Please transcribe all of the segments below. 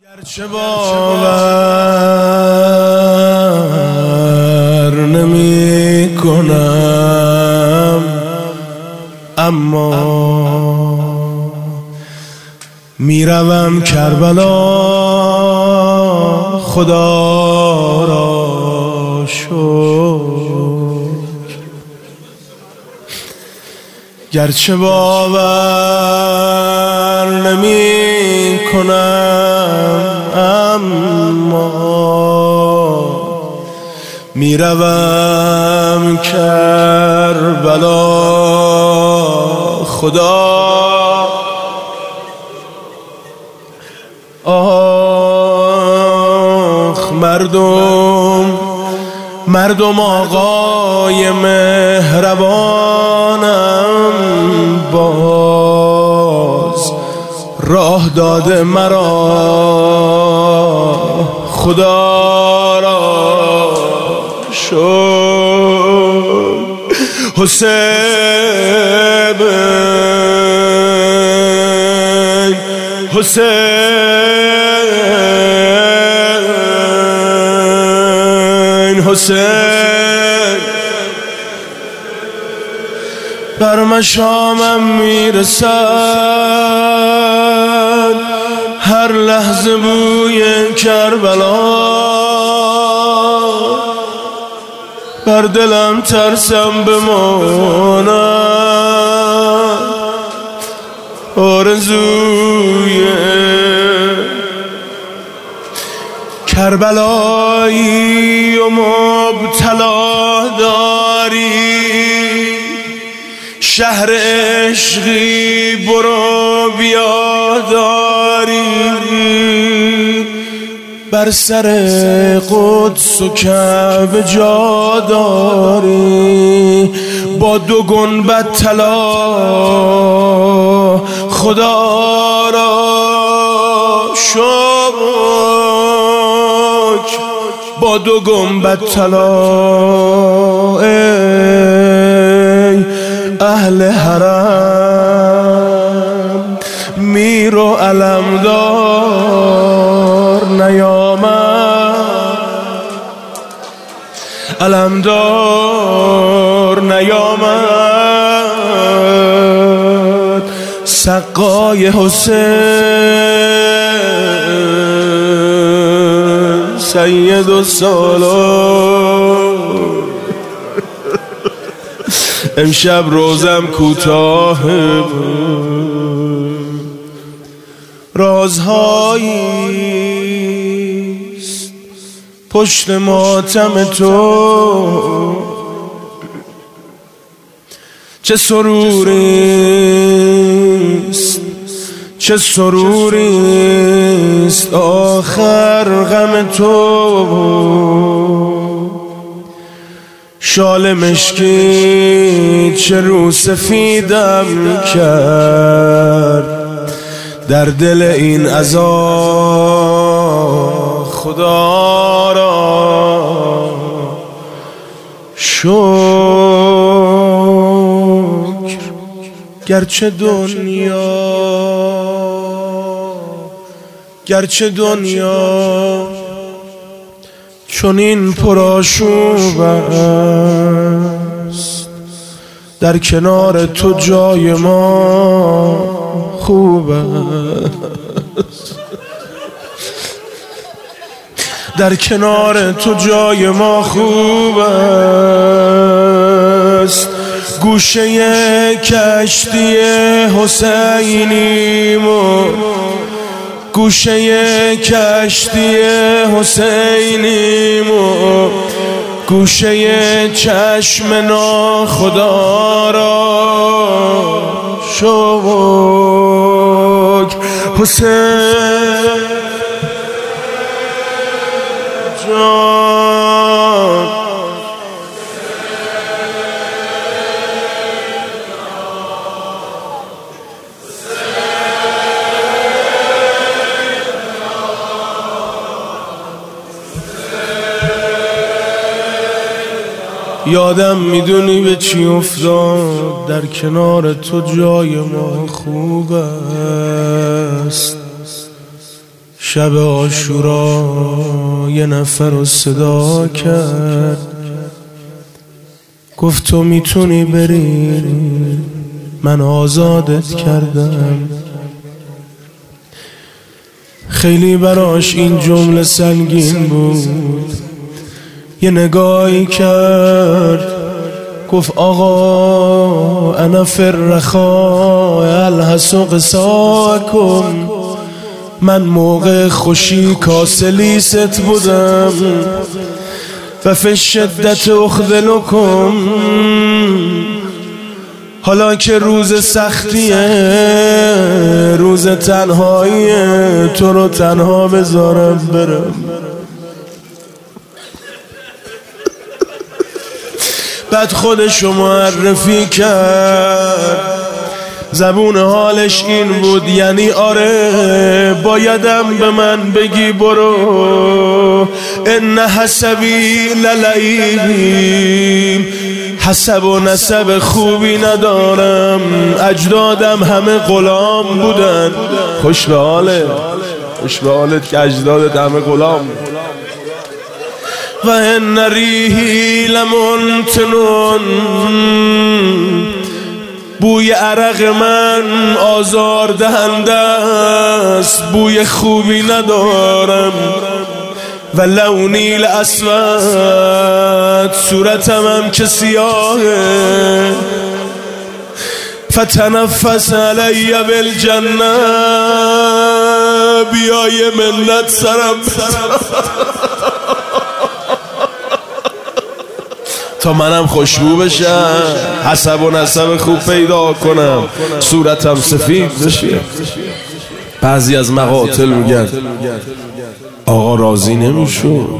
گرچه باور نمی کنم اما میروم کربلا خدا را شکر. گرچه باور نمی کنم اما میروم کربلا خدا. آخ مردم آقای مهربانم باز راه داده مرا خدا را شکر. حسین بر مشامم میرسد هر لحظه بوی کربلا. بر دلم ترسم بمانم آرزوی کربلایی و مبتلا داری. شهر عشقی برو بیا داری. بر سر قدس و کعبه جا داری. با 2 گنبد طلا خدا را شکر. با 2 گنبد طلا ای اهل حرم میر و علمدار نیامد سقای حسین سید السلام. امشب روزم کوتاه رازهاییست پشت ماتم تو. چه سروریست آخر غم تو. شال مشکی چه رو سفیدم کرد در دل این عزا خدا را شکر. گرچه دنیا چنین پرآشوب است در کنار تو جای ما خوب است. در کنار تو جای ما خوب است. گوشه کشتی حسینیم و گوشه کشتی حسینیم و گوشه چشم ناخدا را شکر. حسین جان یادم میدونی به چی افتاد در کنار تو جای ما خوب است. شب عاشورا یه نفر رو صدا کرد، گفت تو میتونی بری، من آزادت کردم. خیلی براش این جمله سنگین بود. یه نگاهی کرد، گفت آقا انا فی الرخاء الحس قساکم، من موقع خوشی کاسلیست بودم و فی الشدت اخذلکم، حالا که روز سختیه، روز تنهاییه، تو رو تنها بذارم برم. بعد خودشو معرفی کرد، زبون حالش این بود، یعنی آره بایدم به من بگی برو، ان حسبی للعیبی، حسب و نسب خوبی ندارم، اجدادم همه غلام بودن. خوش به حالت، خوش به حالت که اجدادت همه غلام. و ان ریحی لمنتنون، بوی عرق من آزار دهنده است، بوی خوبی ندارم. و لونی الاسود، صورتم هم که سیاهه. فتنفس علی بالجنه، بیای منت سرم تا منم خوشبو بشم، حسب و نسب خوب پیدا کنم، صورتم سفید بشه. بعضی از مقاتل میگن آقا راضی نمیشون،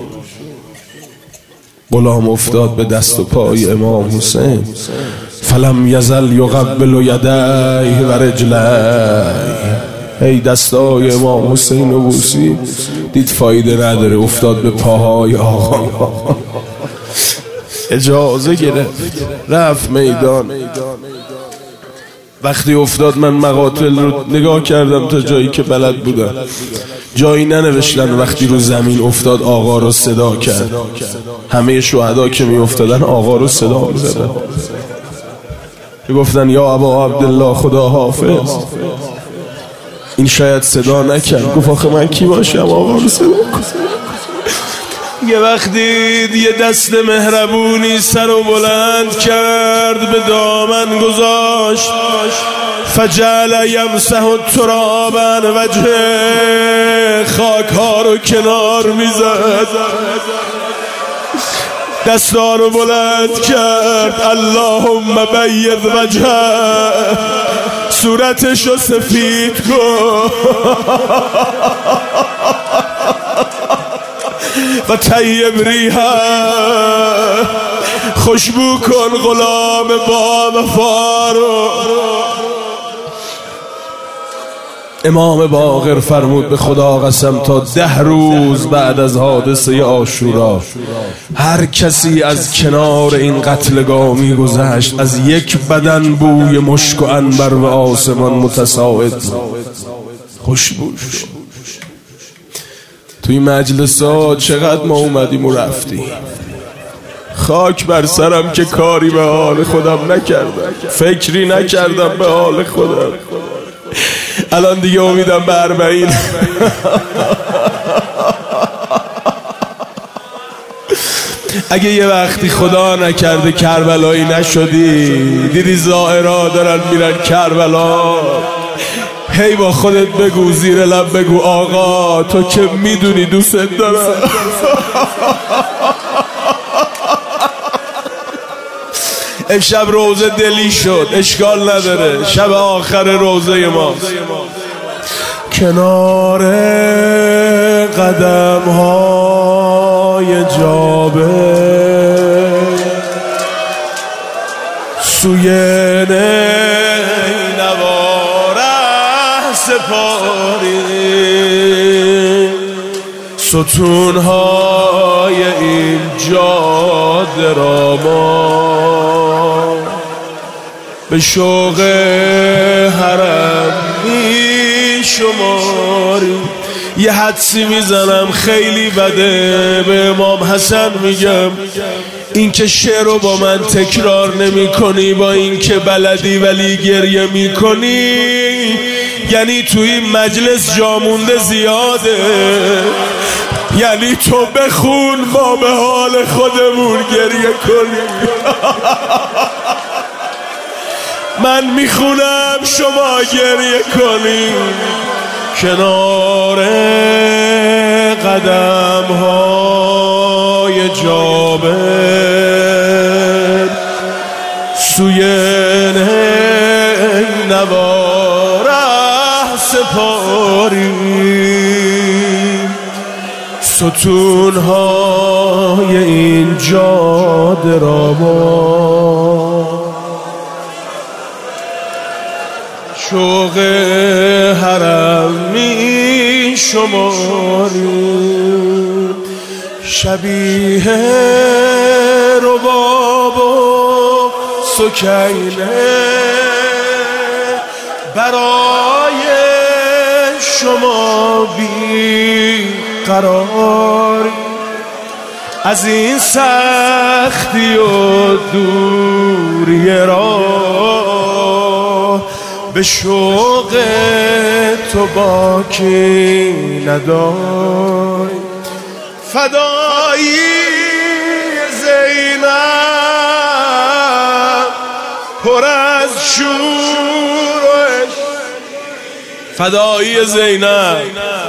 غلام افتاد به دست و پای امام حسین، فلم یزل یقبل یدیه و رجلیه، هی دستای امام حسین رو بوسید، دید فایده نداره، افتاد به پاهای آقا. اجازه گرفت رفت میدان. وقتی افتاد من مقاتل رو نگاه کردم تا جایی که بلد بودم، جایی ننوشتن وقتی رو زمین افتاد آقا رو صدا کرد. همه شهدا که می افتادن آقا رو صدا می زدن، گفتن یا ابا عبدالله خدا حافظ. این شاید صدا نکرد، گفت آخه من کی باشم آقا رو صدا کنم. یه وقتی یه دست مهربونی سر و بلند کرد، به دامن گذاشت، فجعل یمسح التراب عن وجهه، خاک ها رو کنار میزد، دستا رو بلند کرد، اللهم بید وجهه، صورتش رو سفید کن و طیب ریحه، خوشبو کن غلام با وفا رو. امام باقر فرمود به خدا قسم تا 10 روز بعد از حادثه عاشورا هر کسی از کنار این قتلگاه می‌گذشت، از یک بدن بوی مشک و عنبر و آسمان متساعد خوشبو شد. توی مجلسات چقدر ما اومدیم و رفتیم، خاک بر سرم که کاری به حال خودم نکردم، فکری نکردم به حال خودم. الان دیگه امیدم به 40. اگه یه وقتی خدا نکرده کربلایی نشدی، دیدی زائرها دارن میرن کربلا، هی با خودت بگو، زیر لب بگو آقا تو که میدونی دوست دارم. امشب روزه دلی شد، اشکال نداره، شب آخر روزه ما. کنار قدم های جابر، سوی نواره سپاری، ستون های این جاده را ما به شوق حرم می شماری. یه حدسی میزنم خیلی بده، به امام حسن میگم این که شعر رو با من تکرار نمی کنی، با این که بلدی ولی گریه میکنی، یعنی تو این مجلس جامونده زیاده. یعنی تو بخون ما به حال خودمون گریه کنیم. من میخونم شما گریه کنیم کنار قدم های جابر، سوی نواره سپاریم ستون های این جاده را ما، شوق حرم می شماریم، شبیه رباب و سکینه برای شما بی قراری، از این سختی و دوری راه به شوق تو باکی نداری. فدایی زینب پر از شور و عشق، فدایی زینب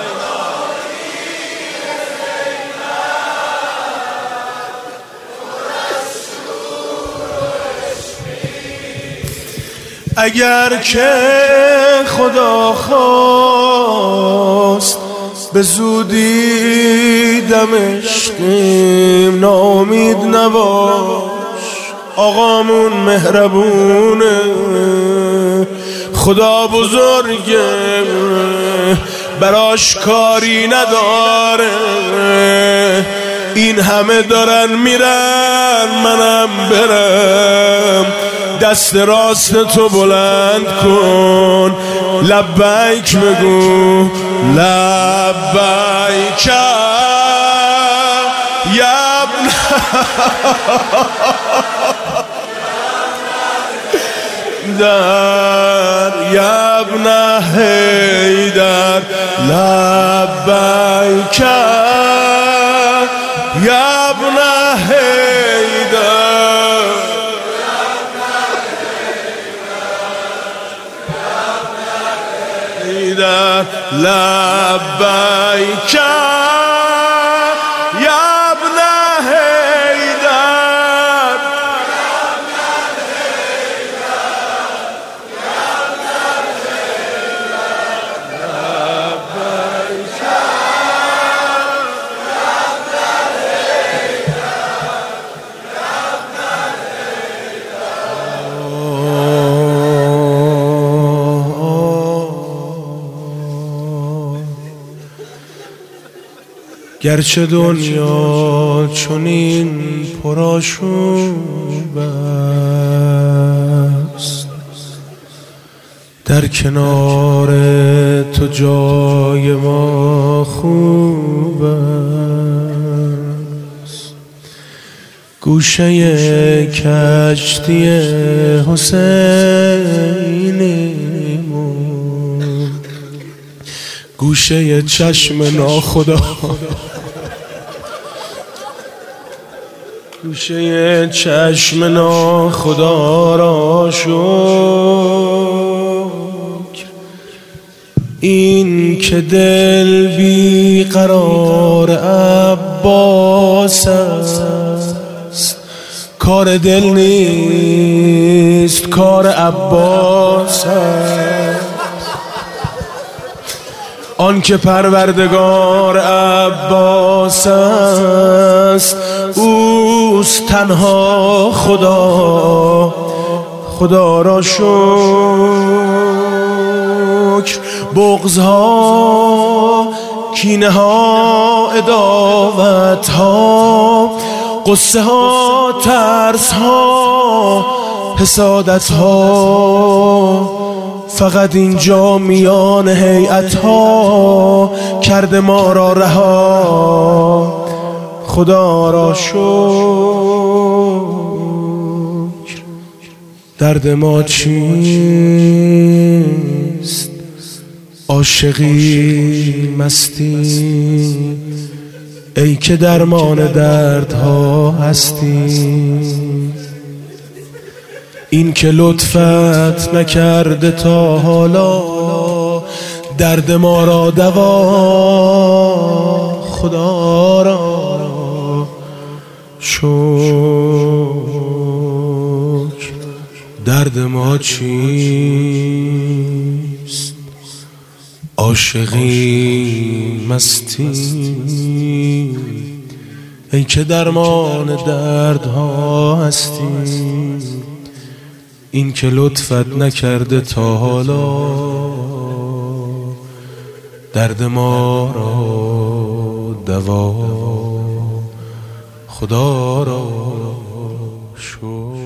اگر که خدا خواست به زودی دمشقیم، ناامید نباش آقامون مهربونه، خدا بزرگه براش کاری نداره، این همه دارن میرن منم برم، دست راست تو بلند کن، لبیک بگو لبیک یا ابن در یا ابن حیدر، لبیک یا ابن حیدر، لبیک یا ابن حیدر، گرچه دنیا چنین پرآشوب است، در کنار تو جای ما خوب است، گوشه کشتی حسینیمون، گوشه چشم ناخدا، گوشه چشم ناخدا را شکر، این که دل بی قرار عباس است، کار دل نیست کار عباس است، آن که پروردگار عباس است، اوست تنها خدا، خدا را شکر. بغض‌ها، کینه ها، عداوت ها، قصه ها، ترس ها، حسادت ها، فقط اینجا میان هیئت ها کرده ما را رها. خدا را شکر درد ما چیست؟ عاشقی مستی ای که درمان دردها هستی. این که لطفت نکرده تا حالا درد ما را دوا. خدا را شکر درد ما چیست؟ عاشقی مستی ای که درمان دردها هستی. این که لطفت نکرده تا حالا درد ما را دوا. خدا را شکر.